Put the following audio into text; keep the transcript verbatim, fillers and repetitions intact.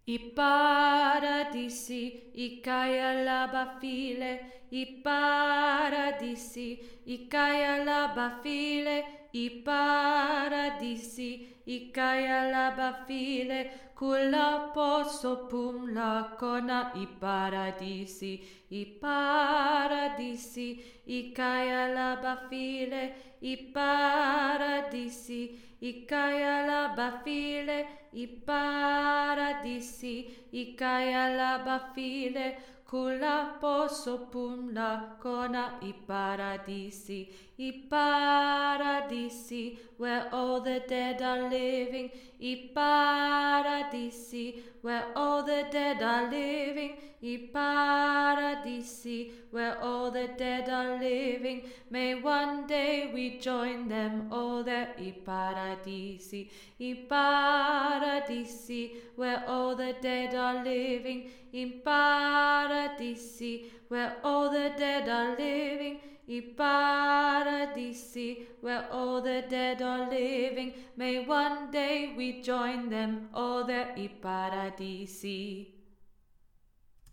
I paradisi, i caia la bafile, i paradisi, i caia la bafile, i paradisi, i caia la bafile, culla posso pum la cona i paradisi, i paradisi, i caia la bafile, i paradisi, i caia la bafile, i paradisi, i caia la bafile, culla posso pum la cona i paradisi, i paradisi, where all the dead are living, i paradisi, where all the dead are living, i paradisi, where all the dead are living, may one day we join them all there, i paradisi, i paradisi, where all the dead are living, in paradisi, where all the dead are living, i paradisi, where all the dead are living, may one day we join them all there, i paradisi.